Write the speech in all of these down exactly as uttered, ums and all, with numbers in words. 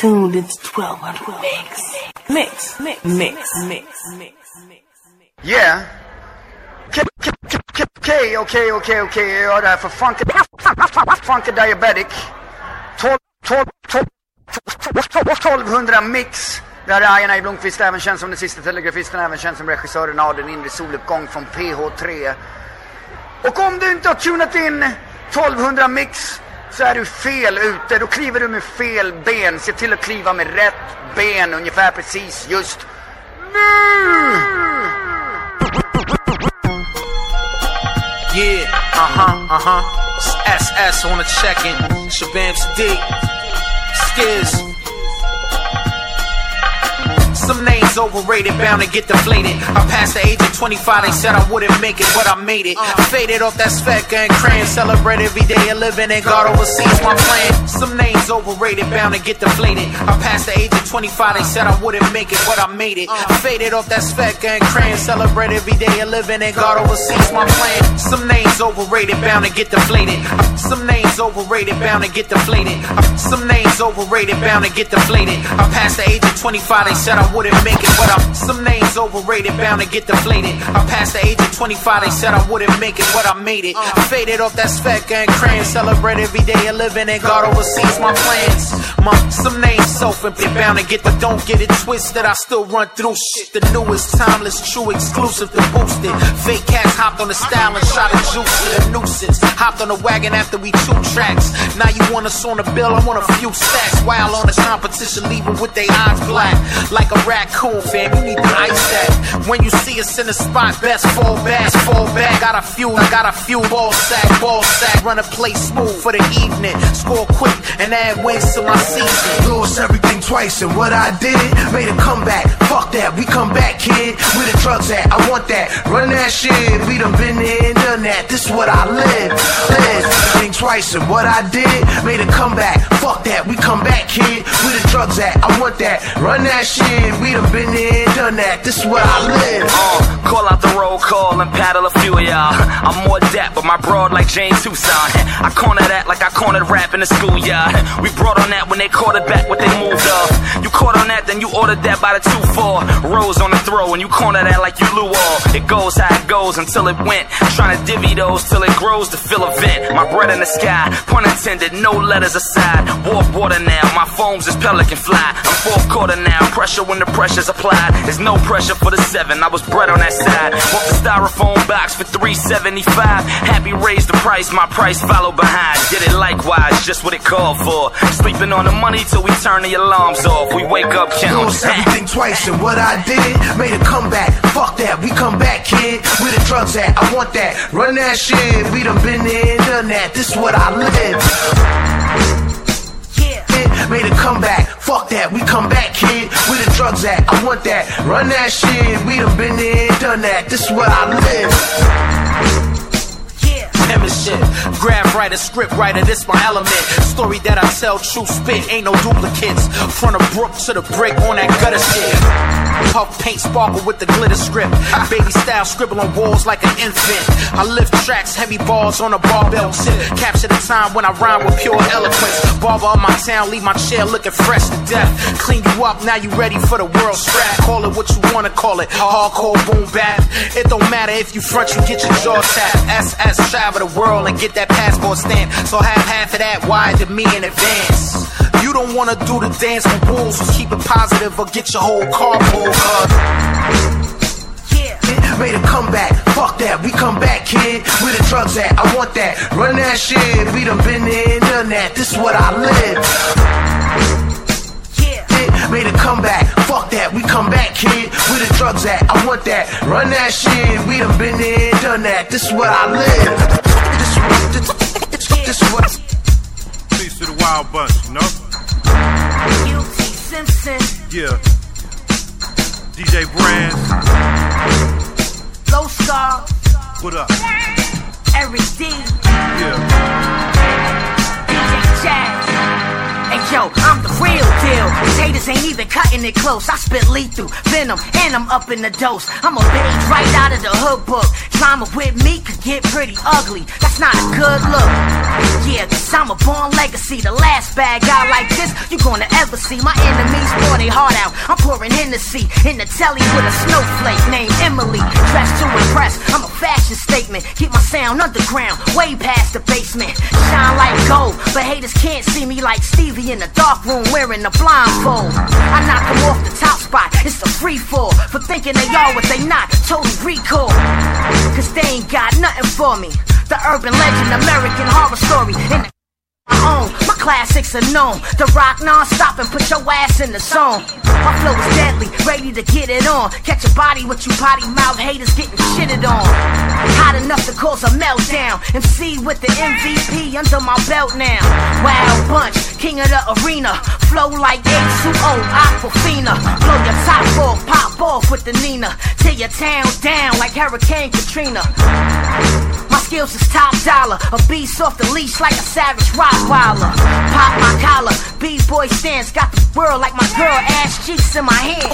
tuned into twelve hundred mix. Mix, mix, mix, mix, mix, mix. Yeah. Okej, okej, okej, okej. Jag gör det här för Funky, Funky Diabetic. tolvhundra mix. Där är Ian A. Blomqvist, även känd som den sista telegrafisten, även känd som regissören av Den inre soluppgång från P H tre. Och om du inte har tunat in tolvhundra mix så är du fel ute. Då kliver du med fel ben. Se till att kliva med rätt ben ungefär precis just nu. Yeah, uh-huh, uh-huh. It's S S on the check-in. Shabam Sadiq. Skiz. Some names overrated, bound to get deflated. I passed the age of twenty-five, they said I wouldn't make it, but I made it. I faded off that Sveka and crayon, celebrate every day of living, and God oversees my plan. Some names overrated, bound to get deflated. I passed the age of twenty-five, they said I wouldn't make it, but I made it. I faded off that Sveka and crayon, celebrate every day of living, and God oversees my plan. Some names overrated, bound to get deflated. Some names overrated, bound to get deflated. Some names overrated, bound to get deflated. I passed the age of twenty-five, they said I wouldn't make it, but I'm some names overrated, bound to get deflated. I passed the age of twenty-five, they said I wouldn't make it, but I made it. I faded off that Sveka and crayon, celebrate every day of living, and God oversees my plans. My, some names self-empty, bound to get, but don't get it twisted. I still run through shit, the newest, timeless, true, exclusive to boost it. Fake cats hopped on the style and shot a juice to the nuisance. Hopped on the wagon after we two tracks. Now you want us on the bill, I want a few stacks. While on the competition, leaving with their eyes black, like a raccoon, fam, you need to ice that. When you see us in the spot, best fall back, fall back. Got a few, I got a few ball sack, ball sack. Run a play smooth for the evening, score quick and add wins to my season. Lost everything twice and what I did made a comeback. Fuck that, we come back, kid. Where the drugs at? I want that. Run that shit. We done been there and done that. This is what I live. Live everything twice and what I did made a comeback. Fuck that, we come back, kid. Where the drugs at? I want that. Run that shit. We done been there and done that. This is where I live. Uh, call out the roll call and paddle a few of y'all. I'm more dap, but my broad like Jane Tucson. I corner that like I cornered rap in the schoolyard. We brought on that when they caught it back, what they moved off. You caught on that, then you ordered that by the two four. Rose on the throw, and you corner that like you Lou all. It goes how it goes until it went. Trying to divvy those till it grows to fill a vent. My bread in the sky, pun intended, no letters aside. Warp water now, my foams is pelican fly. I'm fourth quarter now, pressure when the pressure's applied. There's no pressure for the seven, I was bred on that side. Bought the styrofoam box for three seventy-five. Happy raised the price, my price followed behind. Did it likewise, just what it called for. Sleeping on the money till we turn the alarms off. We wake up counting. Lost everything twice and what I did made a comeback. Fuck that, we come back, kid. Where the drugs at? I want that. Run that shit. We done been there and done that. This is what I live. Made a comeback, fuck that, we come back, kid. Where the drugs at? I want that. Run that shit, we done been there and done that. This is what I live. Shit. Graph writer, script writer, this my element. Story that I tell, true spit, ain't no duplicates. Front of Brook to the brick on that gutter shit. Puff paint sparkle with the glitter script. Baby style scribble on walls like an infant. I lift tracks, heavy balls on a barbell tip. Capture the time when I rhyme with pure eloquence. Barber of my town, leave my chair looking fresh to death. Clean you up, now you ready for the world scrap. Call it what you wanna call it, hardcore boom bap. It don't matter if you front, you get your jaw tapped. S S travel the world and get that passport stamp. So have half of that wired to me in advance. You don't wanna do the dance with wolves, so keep it positive or get your whole car pulled up. Made a comeback, fuck that, we come back, kid. Where the drugs at? I want that. Run that shit, we done been there and done that. This is what I live. Made a comeback, fuck that, we come back, kid. Where the drugs at? I want that. Run that shit, we done been there and done that. This is what I live. This, this, this, this is what. Peace to the Wild Bunch, you know? U T Simpson. Yeah. D J Brands. Low Star. What up? Eric D. Yeah. D J Jazz. Hey yo, I'm the real deal. These haters ain't even cutting it close. I spit lethal, venom, and I'm up in the dose. I'm a page right out of the hood book. Drama with me could get pretty ugly. That's not a good look. Yeah, cause I'm a born legacy. The last bad guy like this you gonna ever see. My enemies pour their heart out. I'm pouring Hennessy in the telly with a snowflake named Emily. Dressed to impress, I'm a fashion statement. Keep my sound underground, way past the basement. Shine like gold, but haters can't see me like Stevie in the dark room wearing a blindfold. I knock them off the top spot, it's a free fall. For thinking they are what they not, total recall. Cause they ain't got nothing for me. The urban legend, American horror story. In the my own, my classics are known. The rock non-stop and put your ass in the zone. My flow is deadly, ready to get it on. Catch a body with you potty mouth haters getting shitted on. Hot enough to cause a meltdown. M C with the M V P under my belt now. Wild bunch, king of the arena. Flow like H two O, Aquafina. Blow your top off, pop off with the Nina. Tear your town down like Hurricane Katrina. My skills is top dollar. A beast off the leash like a savage Rottweiler. Pop my collar, B-boy stance. Got the world like my girl ass cheeks in my hand.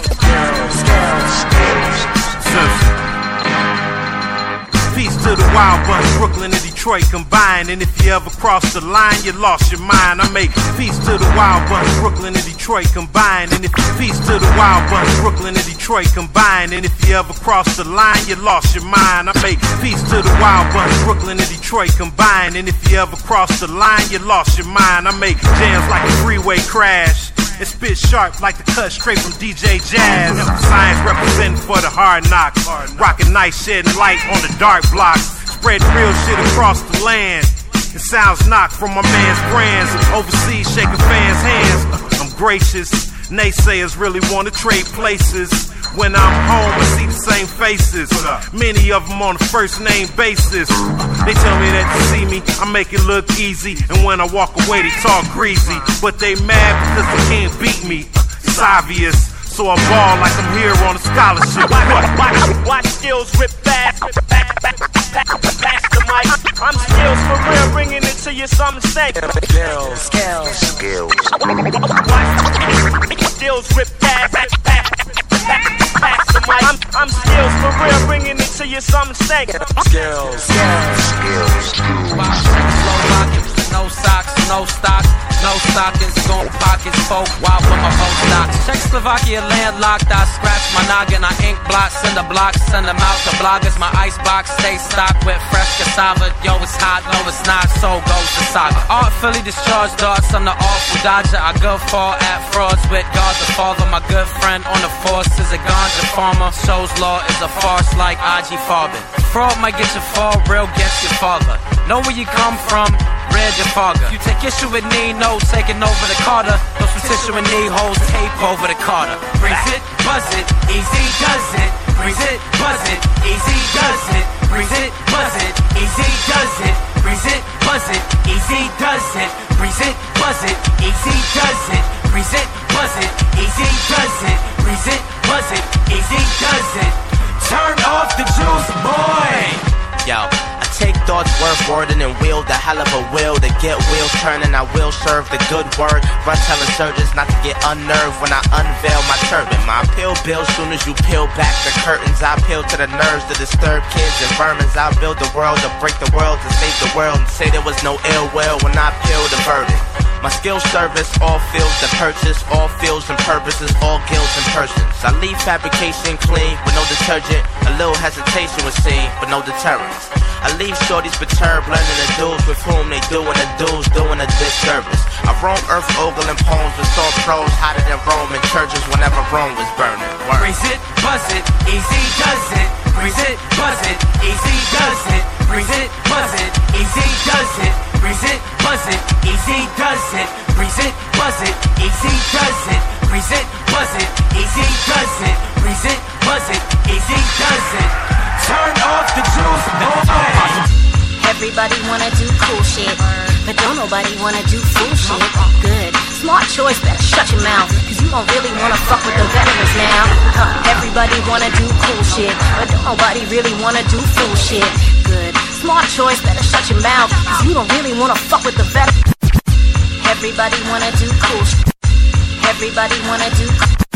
Peace to the wild bunch, Brooklyn and Detroit combined. And if you ever cross the line, you lost your mind. I make peace to the wild bunch, Brooklyn and Detroit combined. And if you peace to the wild bunch, Brooklyn and Detroit combined. And if you ever cross the line, you lost your mind. I make peace to the wild bunch, Brooklyn and Detroit combined. And if you ever cross the line, you lost your mind. I make jams like a freeway crash. It spit sharp like the cut straight from D J Jazz. Science representing for the hard knocks. Rockin' nice, shedding light on the dark blocks. Spreading real shit across the land. It sounds knocked from my man's brands. Overseas shaking fans' hands. I'm gracious. Naysayers really wanna trade places. When I'm home, I see the same faces. Many of them on a first name basis. They tell me that to see me, I make it look easy. And when I walk away, they talk greasy. But they mad because they can't beat me. It's obvious. So I ball like I'm here on a scholarship. Watch, watch skills rip fast. Pass the mic. I'm skills for real, bringing it to you something sick. Skills, skills, skills. Watch skills rip fast. I'm, I'm skills for real, bringing it to you something sick. Skills, skills, skills. Slow rockets, no socks, no stocks, no stockings, gone pockets, folk, wild with my whole stock. Czechoslovakia landlocked, I scratch my noggin, I ink blocks, send the blocks, send them out to bloggers. My icebox stay stocked with fresh cassava. Yo, it's hot, no, it's not, so goes the saga. Artfully discharged darts, I'm the awful dodger. I go fall at frauds with God the Father. My good friend on the force is a ganja farmer. Shows law is a farce like I G Farben. Fraud might get you fall, real gets your father. Know where you come from, red your father. You take issue with Nino, taking over the Carter. Throw some tissue and knee holes, tape over the Carter. Breeze it, buzz it, easy does it. Breeze it, buzz it, easy does it. Breeze it, buzz it, easy does it. Breeze it, buzz it, easy does it. Breeze it, buzz it, easy does it. Breeze it, buzz it, easy does it. Breeze it, buzz it, easy does it. Turn off the juice, boy. Yo, I take thoughts worth wording and wield the hell of a will to get wheels turning. I will serve the good word. Run telling surgeons not to get unnerved when I unveil my turban. My appeal bill soon as you peel back the curtains. I appeal to the nerves to disturb kids and vermins. I build the world to break the world to save the world and say there was no ill will when I peel the burden. My skill service, all fields to purchase, all fields and purposes, all guilds and persons. I leave fabrication clean with no detergent. A little hesitation was seen, but no deterrence. I leave shorties perturbed, learning the dudes with whom they doing the dudes doing a disservice. I roam earth ogling poems with sore pros hotter than Roman churches whenever Rome was burning. Word. Breeze it, buzz it, easy does it. Breeze it, buzz it, easy does it. Breeze it, buzz it, easy does it. Breeze it, buzz it, easy does it. Breeze it, buzz it, easy does it. Breeze it, buzz it, easy does it. Breeze it, buzz it, easy does it. Turn off the juice, boy. Everybody wanna do cool shit, but don't nobody wanna do fool shit. Good, smart choice, better shut your mouth, cause you don't really wanna fuck with the veterans now. Huh. Everybody wanna do cool shit, but don't nobody really wanna do fool shit. Good, smart choice, better shut your mouth, cause you don't really wanna fuck with the veterans. Everybody wanna do cool shit. Everybody wanna do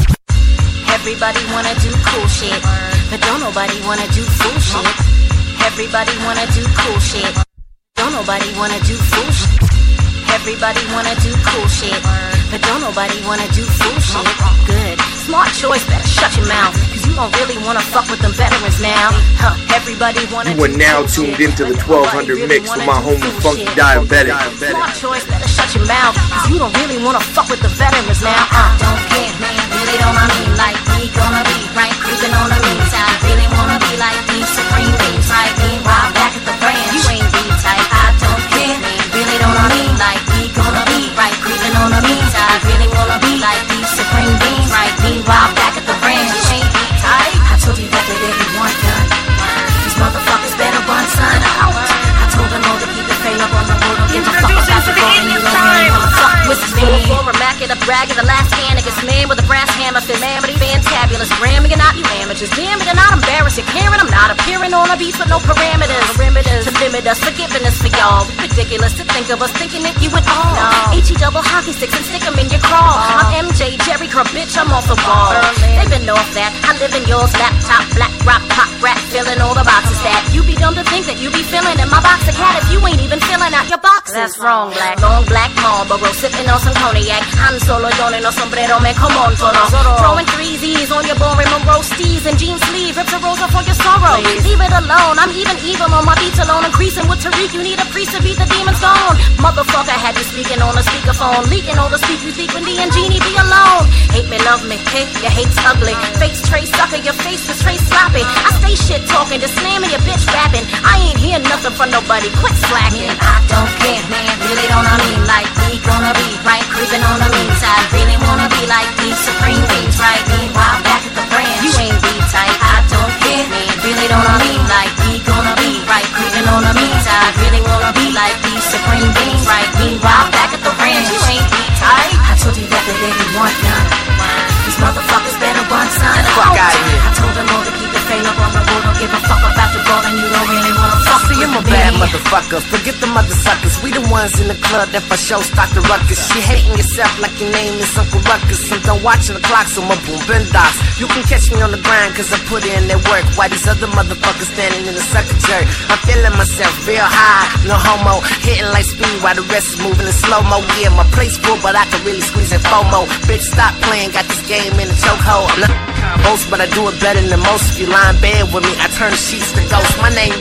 Everybody wanna do cool shit, but don't nobody wanna do fool shit. Everybody wanna do cool shit, don't nobody wanna do fool shit. Everybody wanna do cool shit, but don't nobody wanna do fool shit. Good, smart choice, better shut your mouth, cause you don't really wanna fuck with them veterans now. Huh, everybody wanna You are now tuned into the twelve hundred mix with my homie Funky Diabetic. Smart choice, better shut your mouth, cause you don't really wanna fuck with the veterans now. Uh, don't care, man, really don't I mean like we gonna be right creeping on the mean side. Really wanna be like these supreme beings, right? Meanwhile, back at the branch, you ain't B-type. I don't care, man, really don't I mean like we gonna be right creeping on the mean side. Really wanna be like these supreme beings, right? Meanwhile, back at the branch, you ain't B-type. I told you that that everyone done. These motherfuckers better run, son, out. I told them all to keep the fame up on the road. Don't get the fuck about the ball and you don't really wanna fuck with me. For a racket, a brag, the last hand against man with a brass hammer. Calamity, fantabulous, Grammy or not, you amateurs. Damn it, you're not embarrassed. You're caring, I'm not appearing on a beat with no parameters. Perimeters to limit us, forgiveness for y'all. Ridiculous to think of us thinking that you would all. No. H E double hockey sticks and stick them in your crawl. Oh. I'm M J, Jerry Crow, bitch, I'm off the ball. They've been off that. I live in yours, laptop, black rock, pop, rap, filling all the boxes that. You be dumb to think that you be filling in my box of cat if you ain't even filling out your boxes. That's wrong, black. Long black Marlboro, sipping on some cognac. Han Solo, donning no sombrero, man, come on, Toro. Throwing three Z's on your boring Monroe steez and jean sleeve, rips a rose off on your sorrow. Please. Leave it alone, I'm even evil on my beats alone. Increasing with Tariq, you need a priest to beat the demon's gone. Motherfucker had you speaking on a speakerphone, leaking all the speak you speak when D and Genie be alone. Hate me, love me, hey, your hate's ugly. Face tray sucker, your face is straight sloppy. I stay shit talking, just slamming your bitch rapping. I ain't hear nothing from nobody, quit slacking. Man, I don't care, man, really don't I mean like we gonna be right creeping on the mean side. Really wanna be like these supreme beings, right? Meanwhile, back at the branch, you ain't B-type. I don't care, man, really don't I mean like we gonna be right creeping on the mean side. Really wanna be like these supreme beings, right? Meanwhile, back at the branch, you ain't B-type. I told you that that everyone done. These motherfuckers better run, son. Fuck out of here. I told them all to keep the fame up on the road. Don't give a fuck about the ball and you don't really wanna fuck See, I'm a bad motherfucker. Forget the mother suckers. We the ones in the club that for sure start the ruckus. You hating yourself like your name is Uncle Ruckus. And don't watching the clock, so my boom been dots. You can catch me on the grind cause I put in that work. While these other motherfuckers standing in the sucker jerk. I'm feeling myself real high, no homo. Hitting like speed while the rest is moving in slow-mo. Yeah, my place full, but I can really squeeze in FOMO. Bitch, stop playing, got this game in the chokehold. I'm not most, but I do it better than most. If you lie in bed with me, I turn the sheets to ghosts. My name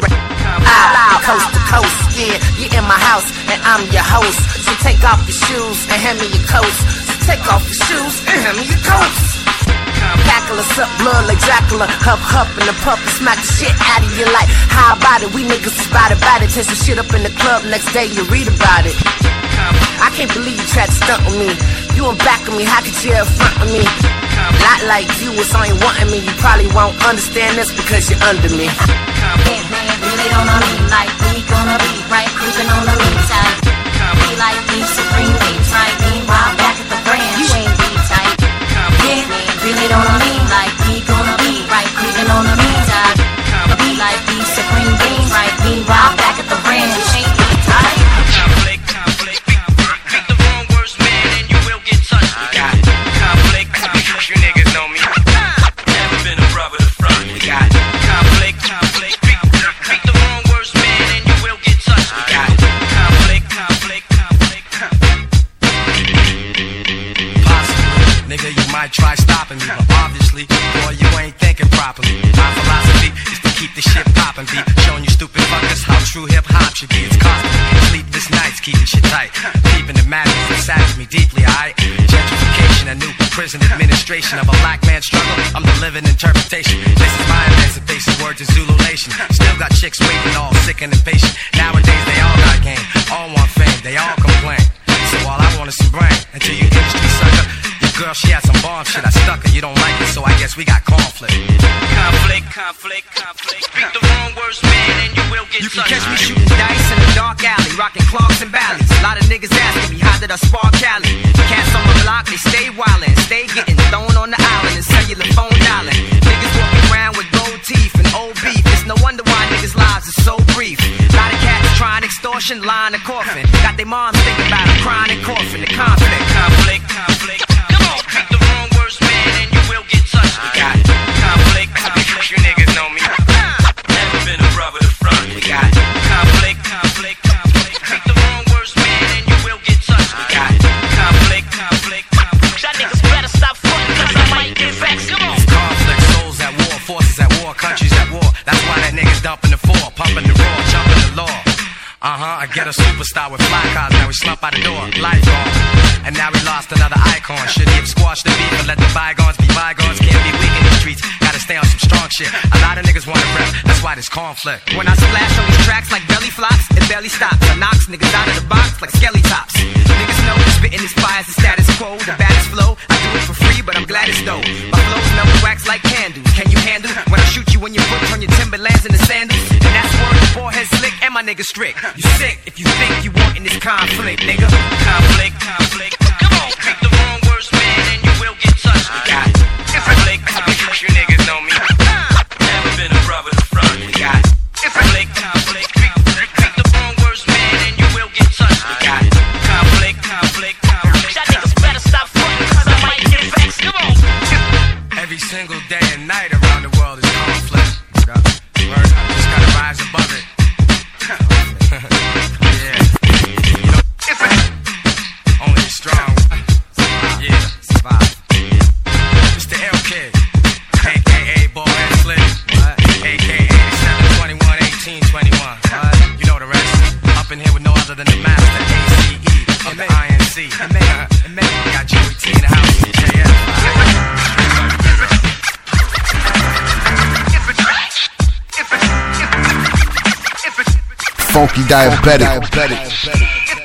I, coast to coast, yeah, you're in my house and I'm your host. So take off your shoes and hand me your coats. So take off your shoes and hand me your coats. Cackle us up, blood like Dracula. Huff, huff in the puff and smack the shit out of you like how about it? We niggas is about it, about it. Take some shit up in the club, next day you read about it. I can't believe you tried to stunt with me. You in back of me, how could you in front of me? Not like you was only wanting me. You probably won't understand this because you're under me. Man, man, really don't I mean like we gonna be right creeping on the mean side. Be like these supreme beings, right? Meanwhile, back at the branch, you ain't B-type. Yeah, man, really don't I mean like we gonna be right creeping on the mean side. Be like these supreme beings, right? Meanwhile, back at the branch, you ain't B-type. Conflict, conflict, conflict. Pick the wrong words, man, and you will get touched. We got conflict, conflict. You niggas know me. Never been a brother to front. We got conflict, conflict. Pick the wrong words, man, and you will get touched. We got conflict, conflict, conflict. Possibly, nigga, you might try stopping me, but obviously, boy, you ain't thinking properly. My philosophy is to keep the shit poppin', be showing you stupid fuckers how true hip hop should be. It's costly, sleepless nights, keeping shit tight, keeping the madness that saddens me deeply. Alright, gentrification, a new prison administration of a black man's struggle. I'm the living interpretation. This is my emancipation. Word to Zulu Nation. Still got chicks waiting, all sick and impatient. Nowadays they all got game, all want fame, they all complain. So all I want is some brain. Until you industry sucker, your girl she had some bomb shit. I stuck her, you don't like it, so I guess we got conflict. Conflict, conflict, conflict. Pick the wrong words, man, and you will get You can touched. catch me shooting dice in a dark alley, rocking Clarks and Bally's. A lot of niggas asking me, how did I spark Cali? Cats on my block, they stay wildin', stay getting thrown on the island and cellular phone dialing. Niggas walking around with gold teeth and old beef. It's no wonder why niggas' lives are so brief. A lot of cats trying extortion, lying a coffin. Got their moms thinking about them crying and coughing. The conflict, conflict, conflict. Come on, Get a superstar with fly cars, now we slump out the door, lights on. And now we lost another icon. Shouldn't have squashed the beef, but let the bygones be bygones. Can't be weak in the streets, gotta stay on some strong shit. A lot of niggas wanna rap, that's why there's conflict. When I splash on these tracks like belly flops, it barely stops. I knocks niggas out of the box like skelly tops. Niggas know that spitting this fire is the status quo. The baddest flow, I do it for free, but I'm glad it's dope. My flows melt the wax like candles. Can you handle when I shoot you in your foot, turn your Timberlands into sandals? And that's word the forehead slick and my nigga strict. You sick if you think you want in this conflict, nigga. Conflict, conflict. Come on, pick the wrong words, man, and you will get touched. We got conflict, conflict. You niggas know me. Never been a brother to front. We got conflict, conflict. Pick the wrong words, man, and you will get touched. We got conflict, conflict, conflict. Y'all niggas better stop frontin', cause I might get vexed. Come on. Every single day and night around the world is conflict. Word, just gotta rise above it. Yeah. You know, only the strong. Yeah, survive. Mister L Kid, A K A Ball Head Slick, A K A eighty-seven twenty-one eighteen twenty-one. You know the rest. Up in here with no other than the master, A C E of the I N C. Got Joey T in the house, J F. Funky diabetic. diabetic.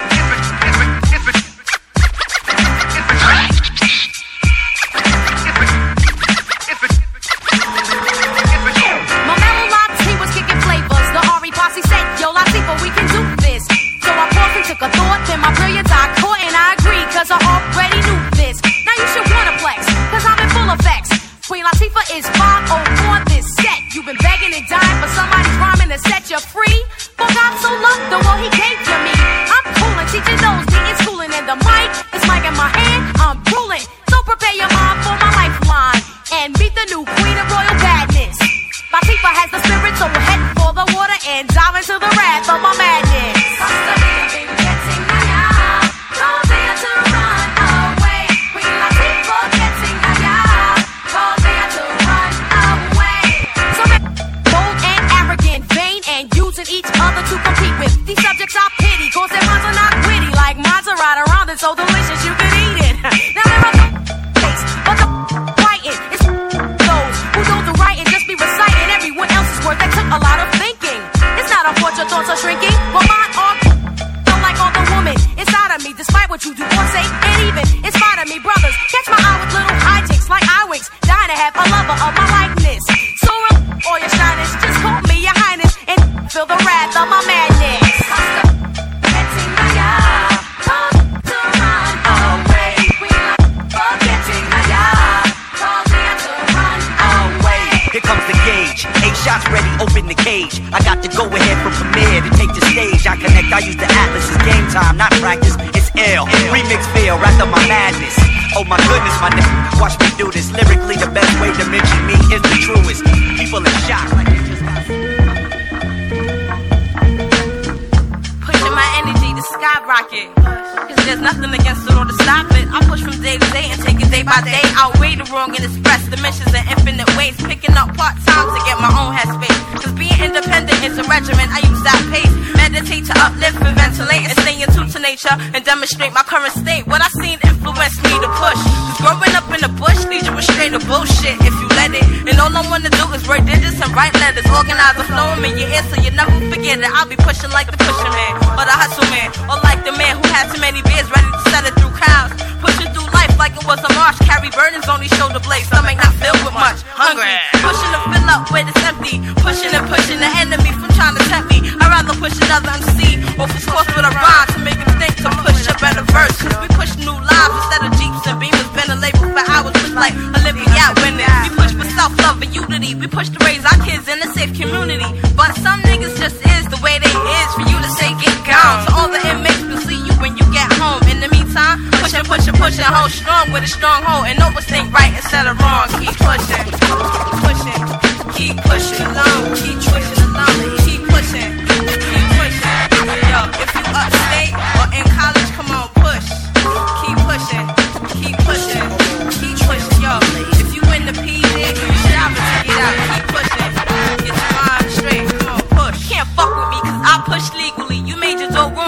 And demonstrate my current state. What I seen influenced me to push. Cause growing up in the bush leads you astray to bullshit if you let it. And all I wanna do is write digits and write letters. Organize a flow in your ear so you never forget it. I'll be pushing like the pusher man, or the hustle man, or like the man who had too many beers ready to sell it through crowds. Pushing through life like it was a march. Carry burdens on these shoulder blades. Stomach not filled with much. Hungry. Pushing to fill up where it's empty. Pushing and pushing the enemy from trying to tempt me. I'd rather push another M C or for course with a rhyme to make him think to push a better verse. Cause we push new lives instead of Jeeps and Beamers. Been a label for hours, push like Olympiad winning. We push for self-love and unity. We push to raise our kids in a safe community. But some niggas just is the way they is. For you to say get gone. So all the inmates will see you when you get home. In the meantime, pushing, pushing, pushing, hold strong with a strong hold. And always think right instead of wrong. Keep pushing, pushing, keep pushing along. Keep pushing along, keep pushing, keep pushing. Yo, if you upstate or in college, come on, push. Keep pushing, keep pushing, keep pushing. Yo, if you in the P D, you should have to get out. Keep pushing, get your mind straight. Come on, push. Can't fuck with me cause I push legally. You made your door wrong.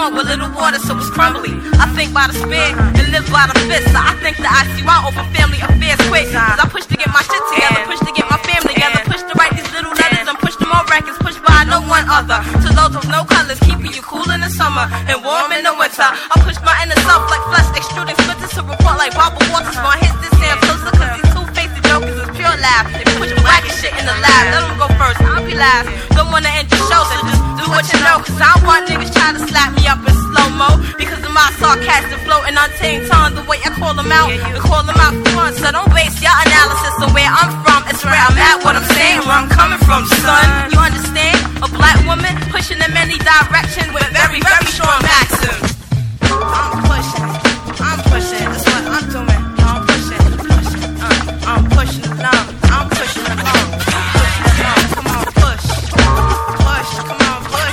by the spear and live by the fist. So I think that I see why over family affairs quick. Cause I push to get my shit together, push to get my family together, push to write these little letters and push them on records, push by no one other. To those with no colors, keeping you cool in the summer and warm in the winter. I push my inner self like flesh, extruding splinters to report like Barbara Walters. Gonna hit this damn closer cause these two-faced jokers is pure laugh. They push black and shit in the lab. Let them go first, I'll be last. Don't wanna end your show, so just do what you know. Cause I don't want niggas trying to slap me up in slow-mo because of my sarcastic flow and untamed tongue. The way I call them out, and call them out for fun. So don't base your analysis on where I'm from. It's where I'm at, what I'm saying, where I'm coming from, son. You understand? A black woman pushing in many directions with very, very strong accents. I'm pushing, I'm pushing, that's what I'm doing. I'm pushing, pushing, uh, I'm pushing it down, I'm pushing it on. Come on, push, push, come on, push.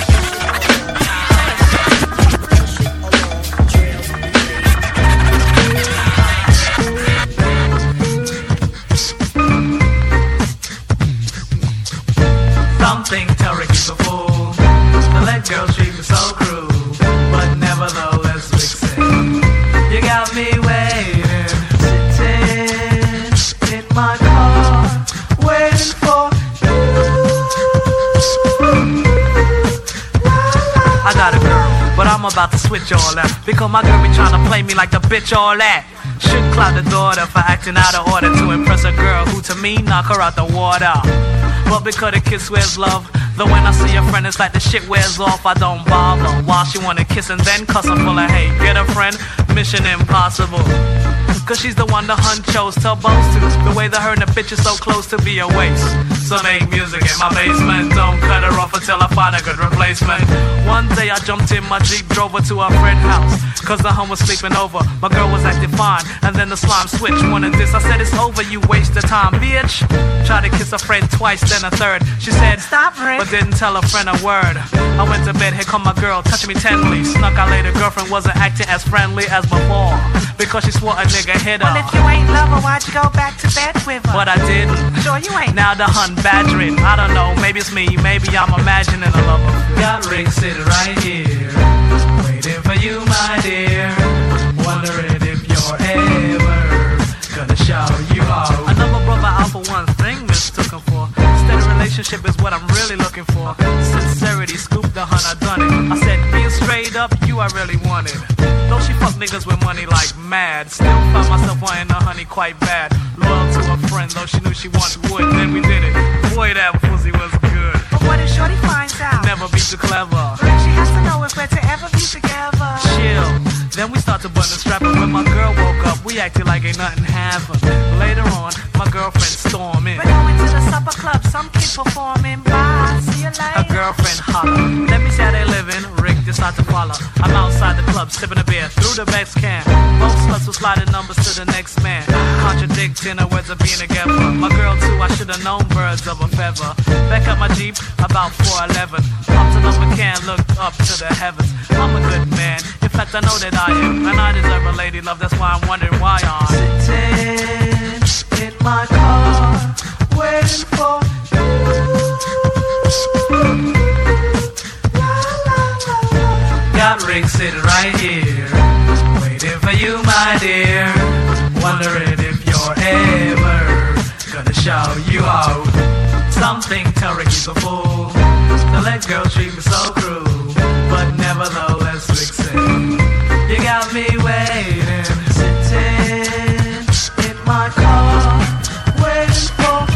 Something tell Ricky the fool. The let girls treat me so cruel, but nevertheless vixen. You got me waiting, sitting in my car, waiting for you. I got a girl, but I'm about to switch all that because my girl be trying to play me like the bitch all that. Should cloud the daughter for acting out of order to impress a girl who to me knock her out the water. But because the kiss wears love, though when I see a friend it's like the shit wears off, I don't bother. While she wanna kiss and then cuss her full of hate. Get a friend, mission impossible. Cause she's the one the hun chose to boast to. The way that her and the bitch is so close to be a waste. So make music in my basement, don't cut her off until I find a good replacement. One day I jumped in my Jeep, drove her to her friend's house, cause the hun was sleeping over, my girl was acting fine, and then the slime switched. Wanted this, I said it's over, you waste of time, bitch. Tried to kiss a friend twice, then a third. She said, stop, Rick, but didn't tell a friend a word. I went to bed, here come my girl, touching me tenderly. Snuck out later, girlfriend wasn't acting as friendly as before, because she swore a nigga hit her. Well, if you ain't love her, why'd you go back to bed with her? But I didn't. Sure you ain't. Now the hun badgering, I don't know, maybe it's me, maybe I'm imagining a lover. Got Rick sitting right here, waiting for you, my dear, wondering if you're ever gonna show you out. Another brother out for one thing mistook him for. Steady relationship is what I'm really looking for. Sincerity, scoop the hun, I done it. I said, being straight up, you I really wanted. Though she fuck niggas with money like mad, still find myself wanting a honey quite bad. Loyal to a friend, though she knew she wanted wood, then we did it. Boy, that pussy was good. But what if Shorty finds out? Never be too clever. Rick, she has to know if we're to ever be together. Chill. Then we start to button the strap, and when my girl woke up, we acted like ain't nothing happened. Later on, my girlfriend stormed in. We're going to the supper club, some kid performing. Bye, see you later. Her girlfriend holler, let me see how they living. Rick decide to follow. I'm outside the club, sipping a beer through the Bex can. Both sluts was sliding numbers to the next man, contradicting her words of being together. My girl too, I should've known birds of a feather. Back up my Jeep, about four eleven. Popped a number can, looked up to the heavens. I'm a good man, in fact I know that I am, and I deserve a lady love. That's why I'm wondering why I'm sitting in my car, waiting for you. Got Rick sitting right here, waiting for you, my dear, wondering if you're ever gonna show you out. Something tell Ricky's a fool, to let girls treat me so cruel, but nevertheless vixen. You got me waiting, sitting in my car, waiting for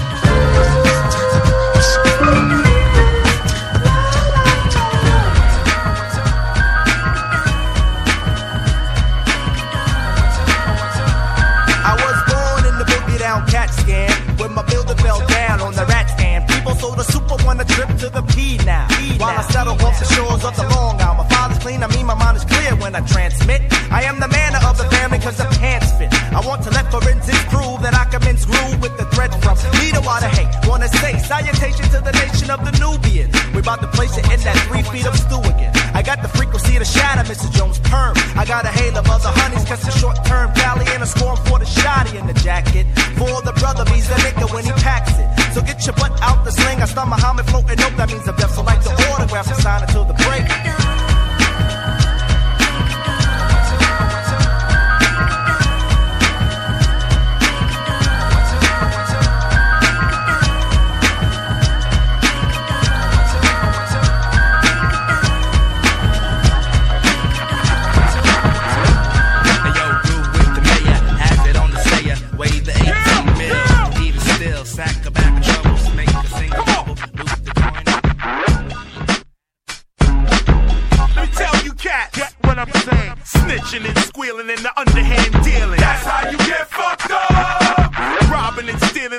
I was born in the boogie down cat scan, when my builder fell down on the rat stand. People sold a super want a trip to the P now. P While now. I settle off the shores of the Long Island. My father's clean, I mean my mind is clear when I transmit. I am the man of the family cause the pants fit. I want to let forensics prove that I can mince groove with the thread from Leader Water Hate. Wanna say salutation to the nation of the Nubians. We about to place it in that three feet of stew again. I got the frequency to shatter Mister Jones' perm. I got a hail of other honeys cause the short term valley and a scorn for the shotty in the jacket. For the brother, he's the nigga when he packs it. So get your butt out the sling. I start Muhammad floating up, that means I'm deaf. So like the autograph and sign until the break.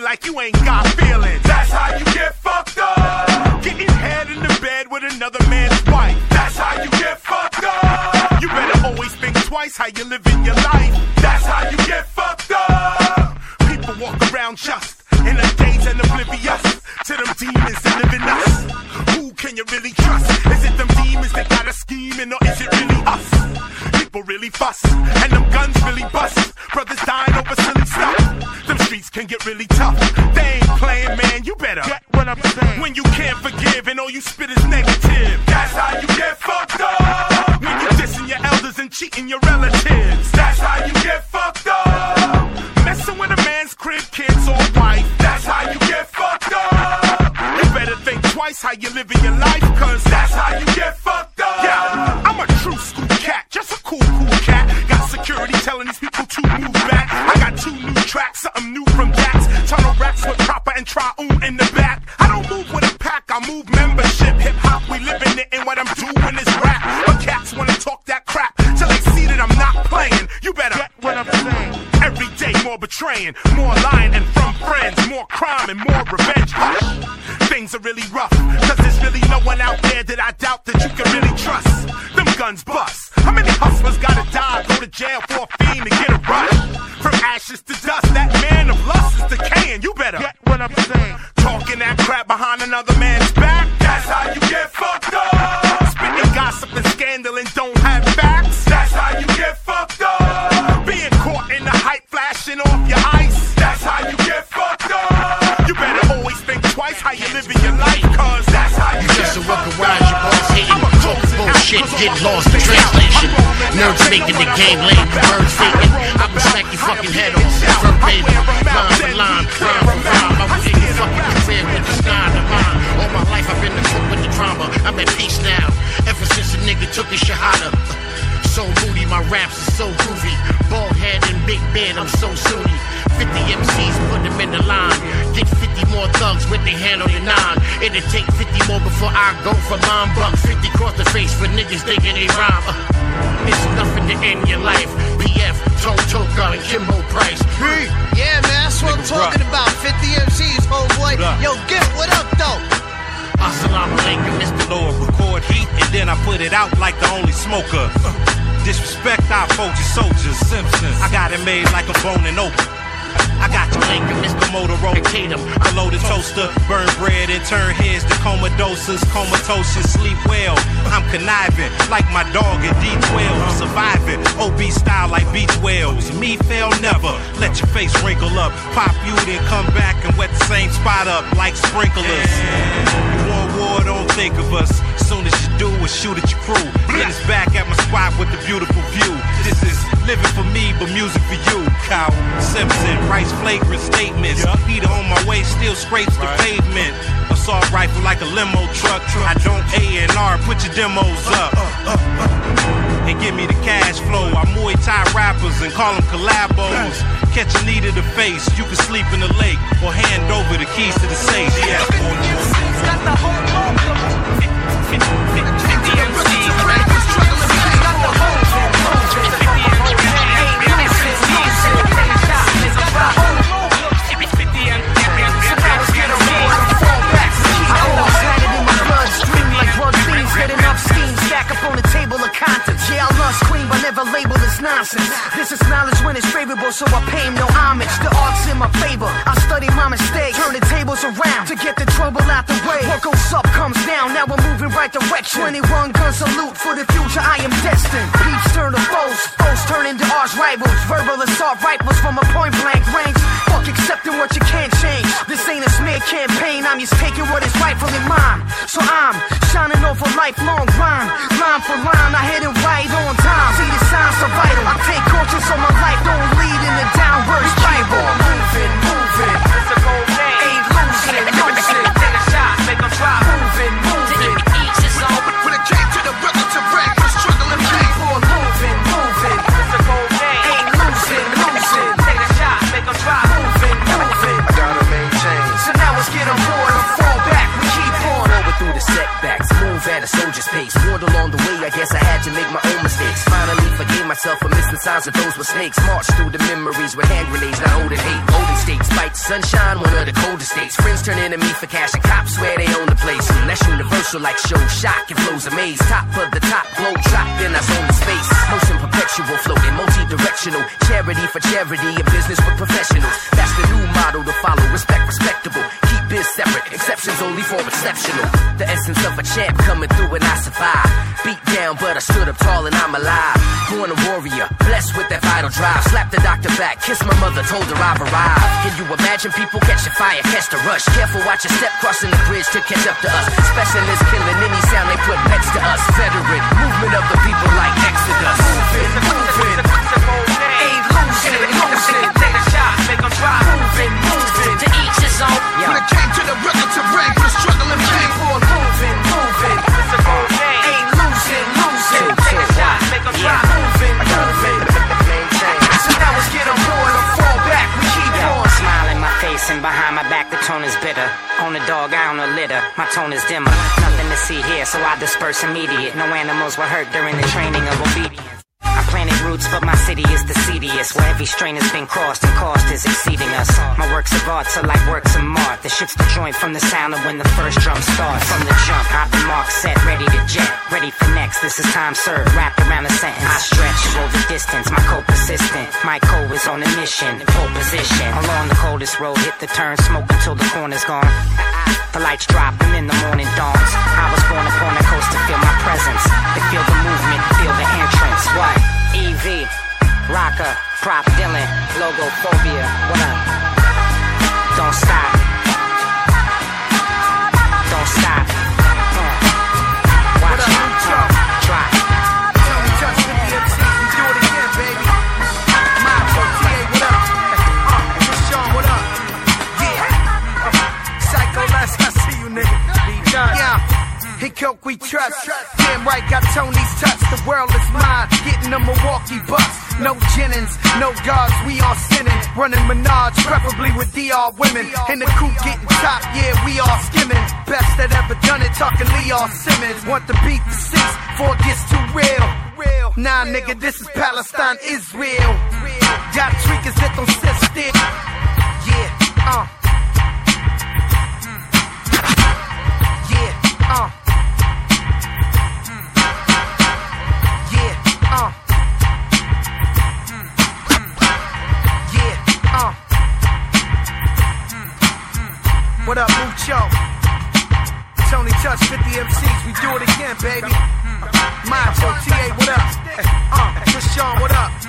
like you ain't got feelings. That's how you get fucked up. Getting head in the bed with another man's wife. That's how you get fucked up. You better always think twice how you live in your life. That's how you get fucked up. People walk around just in a daze and oblivious to them demons that live in us. Who can you really trust? Is it them demons that got us scheming, or is it really us? People really fuss, and them guns really bust. Brothers dying over silly stuff. Them streets can get really tough. They ain't playing, man, you better get what I'm saying. When you can't forgive and all you spit is negative, that's how you get fucked up. When you dissing your elders and cheating your relatives, that's how you get fucked up. Messing with a man's crib, kids or wife, that's how you get fucked up. You better think twice how you live in your life, cause that's how you get fucked up. Yeah, I'm a true school cat, just a cool, cool cat. Got security telling these people to move back. I got two new tracks, something new from Dax. Tunnel raps with proper and triune in the back. I don't move with a pack, I move membership. Hip hop, we living it, and what I'm doing is rap. But cats wanna talk that crap till they see that I'm not playing. You better get what I'm saying. Every day more betraying, more lying, and from friends, more crime and more revenge. Things are really rough, cause there's really no one out there that I doubt that you can really trust. Them guns bust. How many hustlers gotta die, go to jail for a fiend to get a rush? From ashes to dust, that man of lust is decaying. You better get what I'm saying. Talking that crap behind another man's back, that's how you get fucked up. Spitting gossip and scandal and don't have facts, that's how you get fucked up. Being caught in the hype, flashing off your ice, that's how you get fucked up. You better always think twice how you live in your life, cause that's how you, you get just fucked up. You both hating, talk bullshit, get lost in translation. Nerds making the game lame, birds faking. I'ma smack your fucking head off, verbatim, line for line, rhyme for rhyme. I'm getting you fucking prepared with the sky to mine. All my life I've been the cook with the drama. I'm at peace now, ever since a nigga took his shahada. So moody, my raps are so groovy. Bald head and big beard, I'm so sunny. fifty M Cs, put them in the line. Get fifty more thugs with their hand on your nine. It'll take fifty more before I go for mine. Buck fifty cross the face for niggas thinking they rhyme. Uh, it's nothing to end your life. P F, Toe Toka, and Kimbo Price. Hey. Yeah, man, that's what I'm talking about. fifty M Cs, homeboy. Yo, get what up, though? Assalamu alaikum, Mister Lord. Record heat and then I put it out like the only smoker. Uh, disrespect our folks, soldiers, Simpsons. I got it made like a bone and open. I got you linking, Mister Motorola, Tatum, a loaded toaster, burn bread and turn heads to comatoses, comatoses, sleep well. I'm conniving, like my dog at D twelve, I'm surviving, O B style like beach whales. Me fail never, let your face wrinkle up, pop you then come back and wet the same spot up like sprinklers. You want war, don't think of us, soon as you do, we'll shoot at your crew. Then it's back at my spot with the beautiful view. This is living for me, but music for you, Cow Simpson. Rice flagrant statements. Yep. Peter on my way still scrapes right. the pavement. Assault rifle like a limo truck. I don't A and R, put your demos up. Uh, uh, uh. And give me the cash flow. I Muay Thai rappers and call them collabos. Catch a knee to the face, you can sleep in the lake or hand over the keys to the safe. Yeah. Got the whole nonsense. This is knowledge when it's favorable, so I pay him no homage. The art's in my favor. I study my mistakes, turn the tables around to get the trouble out the way. What goes up comes down. Now we're moving right direction. twenty-one gun salute for the future. I am destined. Beats turn to foes, foes turn into arch rivals. Verbal assault rifles from a point blank range. Fuck accepting what you can't change. This ain't a smear campaign. I'm just taking what is rightfully mine. So I'm shining off a lifelong grind. Line for line, I hit it right on time. See the signs so vital. I take cautious on my life, don't lead in the downward spiral. Moving, moving, physical game. Ain't losing, losing. Take a shot, make them drop. Moving, moving. Each his own. When it came to the brother to break, the struggle and pain. Moving, moving, physical game. Ain't losing, losing. Take a shot, make them drop. Moving, moving. I gotta maintain. So now let's get on board and fall back. We keep on. Forward through the setbacks, move at a soldier's pace. Warned along the way, I guess I had to make my own mistakes. Finally forgave myself for missing signs of those were snakes. March through the memories with hand grenades, not holding hate. Holding stakes, fight sunshine, one of the coldest states. Friends turn into me for cash and cops swear they own the place. And that's universal like show shock and flows amaze. Top of the top, glow drop, then I zone the space. Motion perpetual, floating, multi-directional. Charity for charity, a business with professionals. That's the new model to follow, respect respectable. Keep biz separate, exceptions only for exceptional. The essence of a champ coming through and I survive. Beat down, but I stood up tall and I'm alive. Born a warrior, blessed with that vital drive. Slap the doctor back, kiss my mother, told her I've arrived. Can you imagine people catching fire, catch the rush? Careful, watch your step, crossing the bridge to catch up to us. Specialists killing any sound they put next to us. Veteran, movement of the people like Exodus. Moving, moving, ain't losing, losing. Take a shot, make them drop. Moving, moving, to each his own. When it came to the rhythm to break, the struggle and pain. Moving, moving, ain't losing, losing. Take a shot, make them drop. Moving, moving. So now let's get on board and fall back. We keep on. Smile in my face and behind my back, the tone is bitter. On the dog, I own a litter. My tone is dimmer. Nothing to see here, so I disperse immediate. No animals were hurt during the training of obedience. I planted roots, but my city is the seediest, where every strain has been crossed and cost is exceeding us. My works of art are like works of art. The shit's the joint from the sound of when the first drum starts. From the jump, I've been marked, set, ready to jet. Ready for next, this is time served, wrapped around a sentence. I stretch, roll the distance, my co-persistent. My co is on a mission, pole position. Along the coldest road, hit the turn, smoke until the corner's gone. The lights drop and then the morning dawns. I was born upon the coast to feel my presence. To feel the movement, feel the entrance. What? E V, rocker, prop Dylan, logophobia. What up? Don't stop. Don't stop. Uh. Watch me talk. Try. Tell me, touch with the M Cs, we do it again, baby. Macho T A, what up? Uh, Sean, what up? Yeah. Uh, Psycho, last I see you, nigga. Yeah. Hit Coke, we trust. Damn right, got Tony's touch. The world is mine. Getting a Milwaukee bus. No Jennings, no guards, we all sinning. Running Menage, preferably with D R women. In the coupe getting top, yeah, we all skimming. Best that ever done it, talking Leon Simmons. Want the beat to six, before it gets too real. Nah, nigga, this is Palestine, Israel. Got tweakers that don't sit still. Yeah, uh. Yeah, uh. Uh. Yeah, uh. What up, Mucho? Tony Touch, fifty M Cs, we do it again, baby. Macho, T A, what up? Uh, Sean, what up?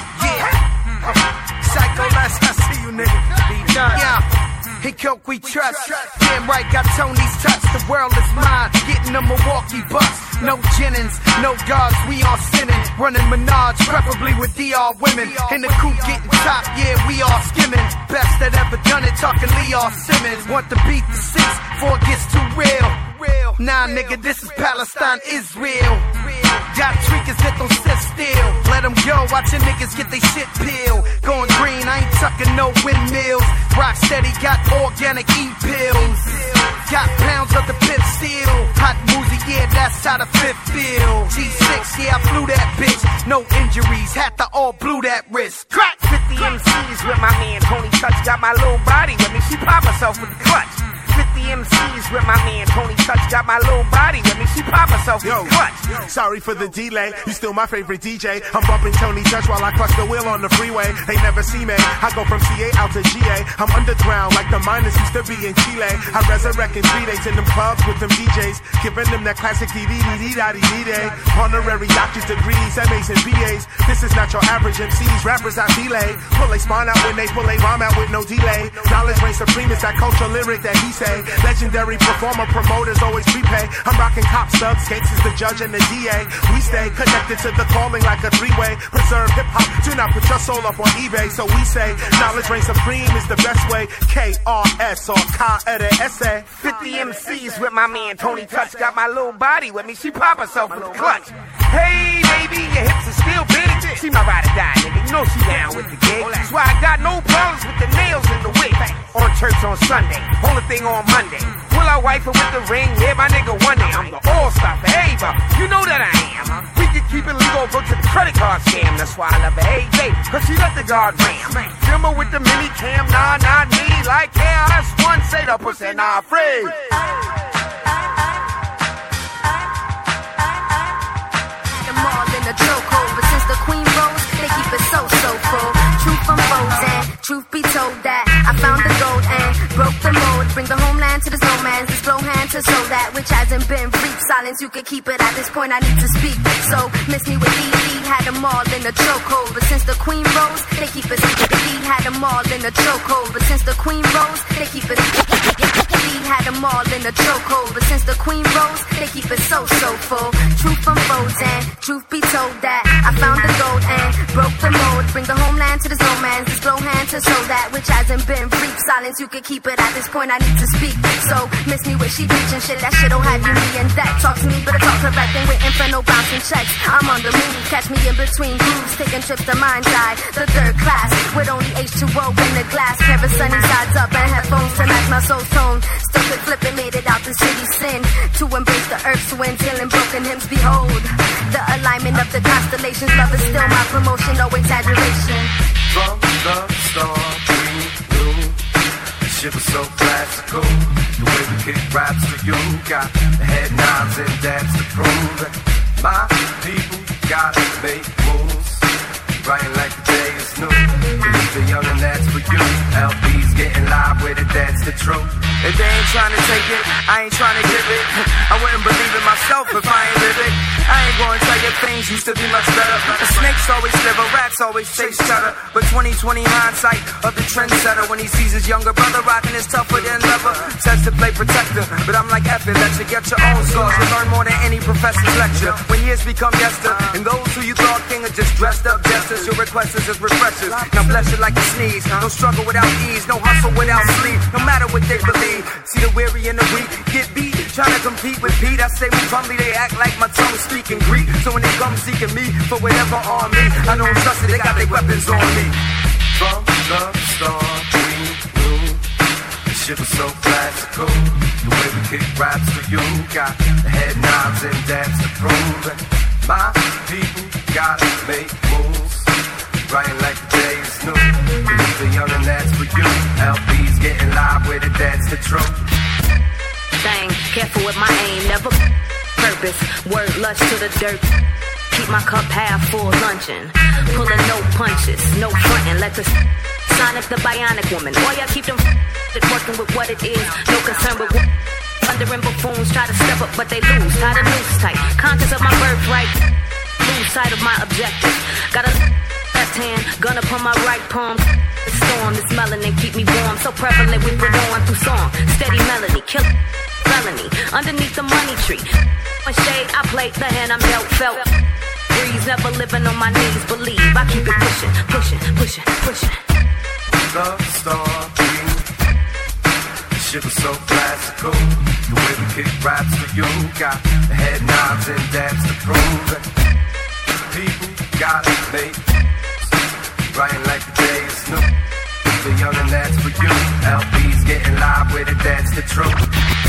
Yeah. Uh, Psycho, last I see you, nigga. Yeah. Hit Coke, we trust. Damn right, got Tony's touch. The world is mine. Getting a Milwaukee bus. No Jennings, no guards, we all sinning. Running Menage, preferably with D R women. In the coupe getting top, yeah, we all skimming. Best that ever done it, talking Leon Simmons. Want the beat to six, before it gets too real. Nah, nigga, this is Palestine, Israel. Got tweakers that don't sit still. Let them go, watch your niggas get they shit peeled. Going green, I ain't tucking no windmills. Rock steady, got organic E-pills. Got pounds of the pit steel. Hot Woozy, yeah, that's how the fifth feel. G six, yeah, I flew that bitch. No injuries, had to all blew that wrist. Crack! fifty M Cs with my man Tony Touch. Got my little body with me, she pop herself with the clutch. fifty M Cs with my man Tony Touch. Got my little body with me, she pop herself with Yo, the clutch. Sorry for the delay, you still my favorite D J. I'm bumping Tony Touch while I clutch the wheel on the freeway. They never see me, I go from C A out to G A. I'm underground like the miners used to be in Chile. I resurrect in three days in them clubs with them D Js, giving them that classic D D D D D D D. Honorary doctor's degrees, M As and B As. This is not your average M Cs, rappers I delay. Pull they spawn out when they pull they rhyme out with no delay. Knowledge reigns supreme, it's that culture lyric that he say. Legendary performer, promoters always prepay. I'm rocking cop stubs, gangsters, the judge and the D A. We stay connected to the calling like a three-way. Preserve hip-hop, do not put your soul up on eBay. So we say, knowledge reigns supreme is the best way. K R S or K R S A. fifty M Cs with my man Tony Touch. Got my little body with me, she pop herself with the clutch. Hey, baby, your hips are still big. She my ride or die, nigga, you know she down with the gig. That's why I got no problems with the nails in the wig. On church on Sunday, only thing on Monday. Will I wife her with the ring? Yeah, my nigga, one day. I'm the all-star forever. You know that I am. We can keep it legal, go to the credit card scam. That's why I love her, hey, babe, cause she let the guard ram. Film her with the mini cam, nah, not me, like the pussy not free. The chokehold, but since the queen rose, they keep it so, so full. Truth unfolds and truth be told that I found the gold and broke the mold. Bring the homeland to this no man's, this blow hand to soul that which hasn't been brief. Silence, you can keep it at this point, I need to speak. So, miss me with E E, had them all in the chokehold. But since the queen rose, they keep it E had them all in the chokehold. But since the queen rose, they keep it E had them all in the chokehold. But since the queen rose, they keep it so, so full. Truth unfolds and truth be told that I found the gold and broke the mold. Bring the homeland to this no man's, this blow hand to soul that which hasn't been brief. Silence, you can keep it at this point, I need to speak. So, miss me with she preaching shit, that shit'll have you me in debt. Talk to me, better talk correct and waiting for no bouncing checks. I'm on the move, catch me in between grooves, taking trips to mind's eye, the third class, with only H two O in the glass. Pair of sunny sides up and headphones to match my soul's tone. Still could flip it, made it out the city sin. To embrace the earth's winds, healing broken hymns, behold. The alignment of the constellations, love is still my promotion, no exaggeration. From the start, we knew the shit was so classical. The way we kick raps for you, got the head nods and dabs to prove it. My people gotta make moves, writing like the day is new. Believe the young and that's for you. L B's getting live with it, that's the truth. If they ain't trying to take it, I ain't trying to give it. I wouldn't believe in myself if I ain't live it. I ain't gonna tell you things used to be much better. The snakes always live, rats always chase cheddar. But twenty twenty hindsight of the trendsetter, when he sees his younger brother rocking his tougher than leather, says to play protector. But I'm like F it, let you get your own scores. You learn more than any professor's lecture. When years become yester, and those who you thought king are just dressed up jesters, your request is as refreshers. Now bless you like a sneeze. No struggle without ease, no hustle without sleep. No matter what they believe. See the weary and the weak get beat, trying to compete with Pete. I say move humbly, they act like my tongue speaking Greek. So when they come seeking me for whatever on me, I don't trust it, they got their weapons on me. From the start, we knew the shit was so classical. The way we kick raps for you, got the head nods and dabs to prove it. My people gotta make moves, writing like the day is new. Believe the young and that's for you. L B's getting live with it, that's the truth. Dang, careful with my aim, never purpose. Word lust to the dirt. Keep my cup half full luncheon. Pulling no punches, no frontin'. Let the Sonic the bionic woman. Boy, I keep them working with what it is. No concern with what thundering buffoons try to step up, but they lose. Tie the noose tight. Conscious of my birthright. Lose sight of my objective. Got a left hand, gun upon my right palm. The storm, this melanin keep me warm. So prevalent we put on through song. Steady melody, kill felony. Underneath the money tree. When shade, I played the hand I'm dealt, felt. Breeze, never living on my knees. Believe I keep it pushing, pushing, pushing, pushing. The star king. The shit was so classical. The way we kick raps for you, got the head nods and dabs to prove it. People gotta make writing like the day is new. The young and that's for you. L B's getting live with it, that's the truth.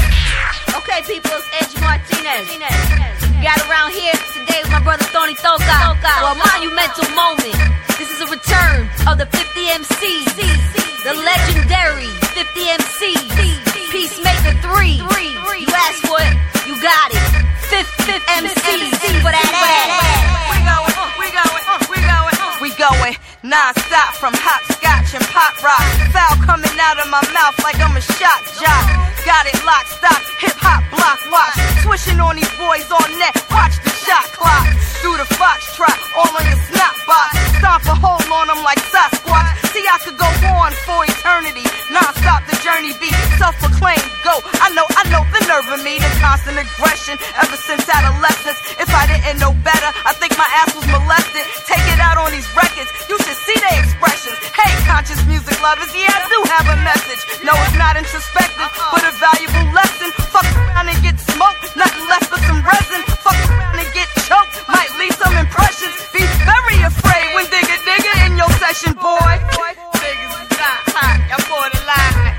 Okay, people, it's Edge Martinez. Got around here today with my brother Tony Toka for a monumental moment. This is a return of the fifty M Cs, the legendary fifty M Cs, Peacemaker three. You asked for it, you got it. fifty M Cs for that ass. We going, we going, we going, we going non-stop from hopscotch and pop rock. Foul coming out of my mouth like I'm a shot jock. Got it locked, stock, hip-hop block, watch. Swishing on these boys all net, watch the shot clock. Through the foxtrot, all on your snot box. Stomp a hole on them like Sasquatch. See, I could go on for eternity. Non-stop the journey be self-proclaimed go. I know, I know the nerve of me, the constant aggression ever since adolescence. If I didn't know better, I think my ass was molested. Take it out on these records, you should see their expressions. Hey, conscious music lovers, yeah, I do have a message. No, it's not introspective, but a valuable lesson. Fuck around and get smoked, nothing left but some resin. Fuck around and get choked, might leave some impressions. Be very afraid when digga digga in your session, boy. Niggas is not hot, y'all borderline.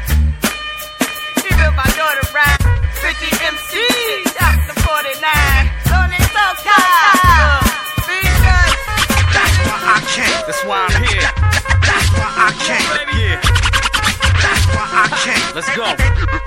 He built my daughter right. fifty M Cs, out the forty-nine. Tony Toka. That's why I can't. That's why I'm here. That's why I can't. Yeah. That's why I can't. Let's go.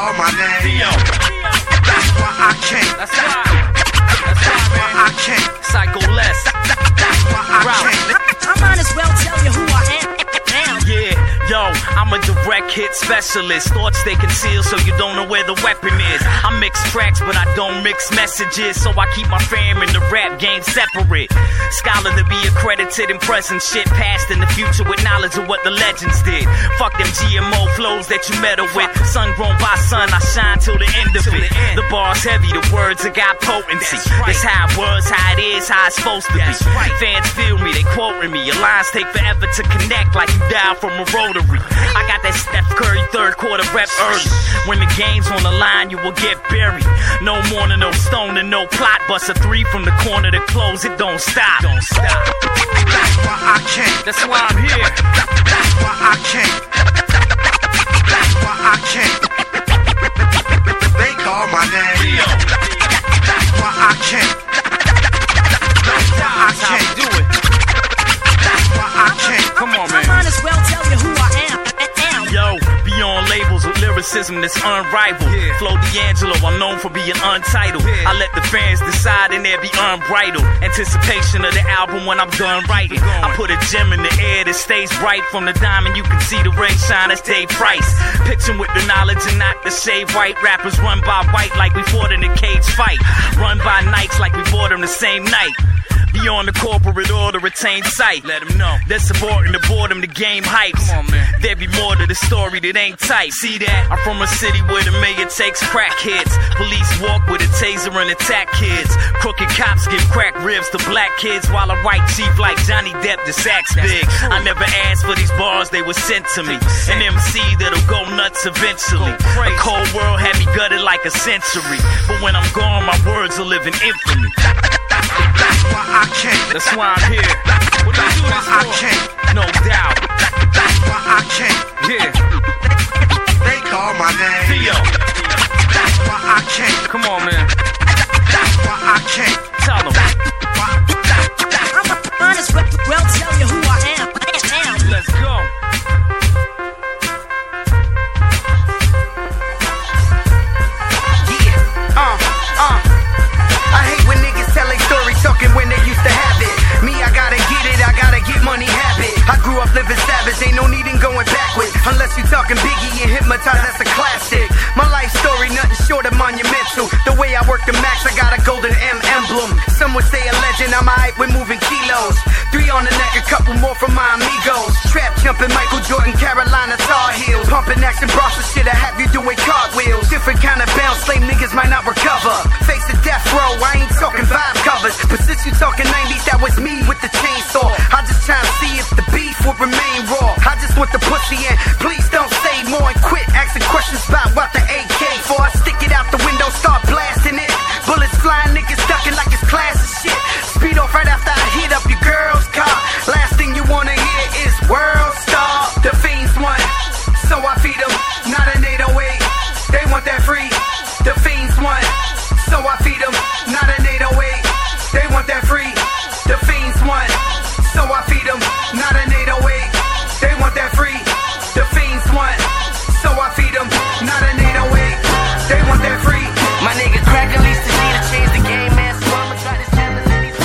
call my name. That's why I can't. That's why. That's why, man. I can't. Psycho less. That's why I can't. I might as well tell you who I am. Yeah, yo, I'm a direct hit specialist. Thoughts they conceal so you don't know where the weapon is. I mix tracks, but I don't mix messages. So I keep my fam and the rap game separate. Scholar to be accredited in present shit, past and the future with knowledge of what the legends did. Fuck them G M O flows that you meddle with. Sun grown by sun, I shine till the end of it. The bar's heavy, the words have got potency. That's how it was, how it is, how it's supposed to be. Fans feel me, they quoting me. Your lines take forever to connect like you dial from a rotary. I got that Steph Curry third quarter rep early. When the game's on the line, you will get buried. No more than no stone and no plot. Bust a three from the corner to close, it don't stop. Don't stop. That's why I can't. That's why I'm here. That's why I can't. That's why I can't. They call my name. That's why I can't. That's why I can't do it. That's why I can't. Come on, man. I might as well tell you who I am. Yo, beyond labels with lyricism that's unrivaled. Yeah. Flo D'Angelo, I'm known for being untitled. Yeah. I let the fans decide and there be unbridled anticipation of the album when I'm done writing. I put a gem in the air that stays bright. From the diamond you can see the ray shine, that's Dave Price. Pitching with the knowledge and not the shade white. Rappers run by white like we fought in a cage fight. Run by nights like we bought them the same night. Beyond the corporate order, retain sight. Let them know. They're supporting the boredom, the game hypes. Come on, man. There be more to the story that ain't tight. See that? I'm from a city where the mayor takes crackheads. Police walk with a taser and attack kids. Crooked cops give crack ribs to black kids. While a white chief like Johnny Depp just acts big. I never asked for these bars, they were sent to me. An M C that'll go nuts eventually. A cold world had me gutted like a century. But when I'm gone, my words will live in infamy. That's why I can't. That's why I'm here. What do you do this for? I can't. No doubt. That's why I can't. Yeah. They call my name. Theo. That's why I can't. Come on, man. That's why I can't. Tell them. I might as well tell you who I am. Let's go. Yeah. Uh. Uh. I hate when niggas tell a story talking when they used to have it. Me, I gotta get it, I gotta get money, have it. I grew up living savage, ain't no need in going backwards. Unless you talking Biggie and Hypnotized, that's a classic. My life story, nothing short of monumental. The way I work the max, I got a golden M emblem. Some would say a legend, I'm aight with moving kilos. Three on the neck, a couple more from my amigos. Trap jumping Michael Jordan, Carolina Tar Heels. Pumping action bras and shit, I have you doing cartwheels. Different kind of bounce, slave niggas might not recover. Face the death row, I ain't talking vibe covers. But since you talking nineties, that was me with the chainsaw. I just try to see if the beef will remain raw. I just want the pussy and please don't say more and quit asking questions about what the A K for. I stick it out the window, start blasting it. Bullets flying, niggas ducking like it's class and shit. Speed off right after I hit up your girl's car. Last thing you wanna hear is World Star. The fiends want, so I feed them. Not an eight oh eight, they want that free. The fiends want, so I feed them. Not an eight oh eight, they want that free. The fiends want, so I feed them. Not an eight oh eight, they want that free. The fiends want, so I feed them. Not an eight oh eight, they want that free. My nigga crack at least to see to change the game, man. So I'ma try this challenge.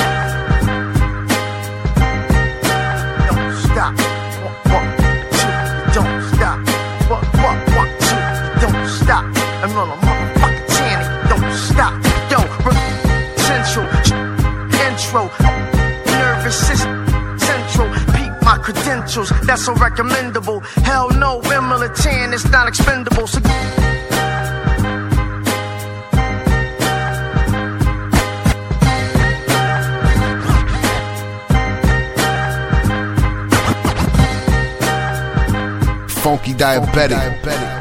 Don't stop. One, one, two, don't stop. One, one, one, two, don't stop. I'm on a motherfucking channel. Don't stop. Yo, central intro, nervous system central. Peep my credentials, that's so recommendable. Hell no, Emily Tan, it's not expendable. So Funky diabetic. diabetic.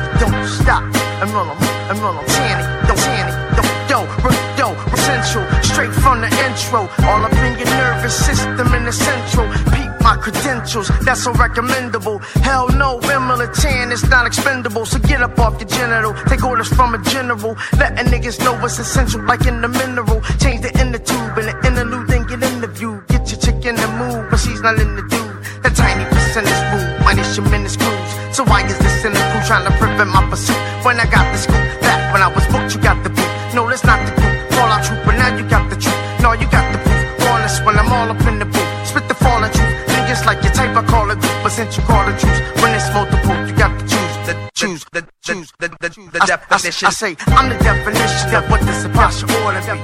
I'm on a, I'm on a tanny, don't tanny, don't, yo, yo, central. straight from the intro. All up in your nervous system in the central. Peep my credentials, that's so recommendable. Hell no, Emilatan is not expendable. So get up off your genital, take orders from a general. Letting niggas know what's essential, like in the mineral. Change the inner tube and the interlude, then get in the view. Get your chick in the mood, but she's not in the dude. That tiny percentage rude, minus your minuscules. So why is this cynical trying to prevent my pursuit? When I got the scoop, back when I was booked, you got the boot. No, that's not the group. Fallout troop, but now you got the truth. No, you got the proof. Honest when I'm all up in the booth. Spit the falling truth. Niggas like your type, I call it group, but since you call it truth, when it's multiple, you got to choose. The choose, the choose, the the the definition. I, I, I say I'm the definition of what this supposed to order be.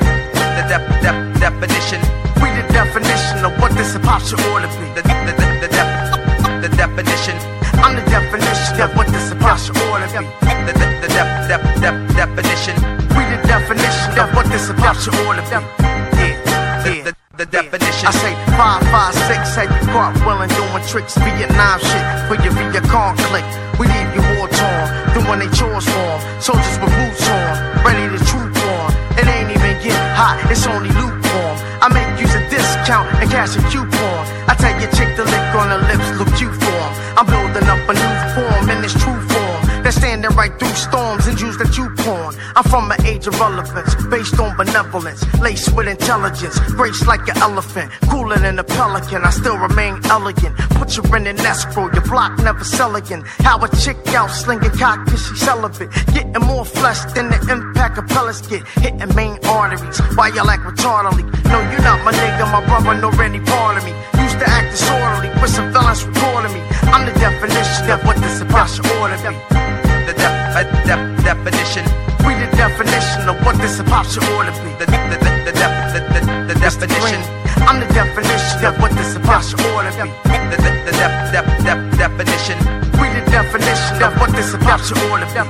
The def, def, definition. We the definition of what this supposed to order be. The the the the, def, the definition. I'm the definition of what this supposed to order be. The the the def, def, def, definition. We the definition of what this supposed to order be. Yeah, yeah. The, the definition. I say five, five, six, say you cartwheeling, doing tricks, Vietnam shit for your Vietcong click. We leave you war torn, doing they chores for 'em. Soldiers with boots on, ready to troop on. It ain't even get hot, it's only lukewarm. I make use a discount and cash a coupon. I tell your chick to lick on her lips, look cute for 'em. I'm building up a new form in this true form. They're standing right through storms and Jews that you porn. I'm from an age of relevance, based on benevolence, laced with intelligence, graced like an elephant, cooler than a pelican. I still remain elegant. Put you in an escrow, your block never sell again. How a chick out slinging cock cause she celibate, getting more flesh than the impact of pellets get, hitting main arteries. Why y'all act retardedly? No, you're not my nigga, my brother, nor any part of me. Used to act disorderly with some villains recording me. I'm the definition of what this supposed to order be. The def, uh, def, definition. We the definition of what this supposed to order be. The, the, the, the, def, the, the, the definition. I'm the definition of what this supposed to order be. The, the, the def, def, def, definition. We the definition of what this supposed to order be.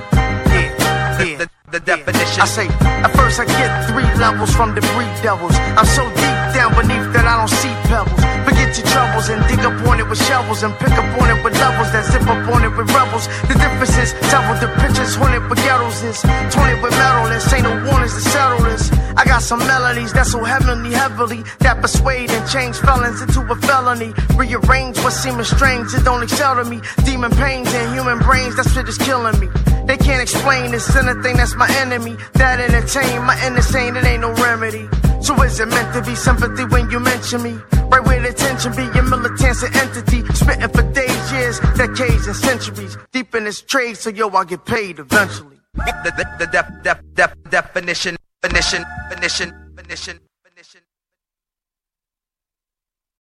Yeah, the, the, the definition. I say, at first I get three levels from the breed devils. I'm so deep down beneath that I don't see pebbles. Forget your troubles and dig up on it with shovels and pick up on it with levels that zip up on it with rebels. The difference is several the pictures, haunted with ghettos is twenty with metalness. Ain't no warnings to settle this. I got some melodies that's so heavenly, heavily that persuade and change felons into a felony. Rearrange what seems strange, it don't excel to me. Demon pains and human brains, that shit is killing me. They can't explain this anything, that's my enemy. That entertain my insane, it ain't no remedy. So is it meant to be sympathy when you mention me? Right where the attention be, your militant's an entity. Spitting for days, years, decades, and centuries. Deep in this trade, so yo, I'll get paid eventually. The, the, the def, def, def, definition, definition, definition, definition.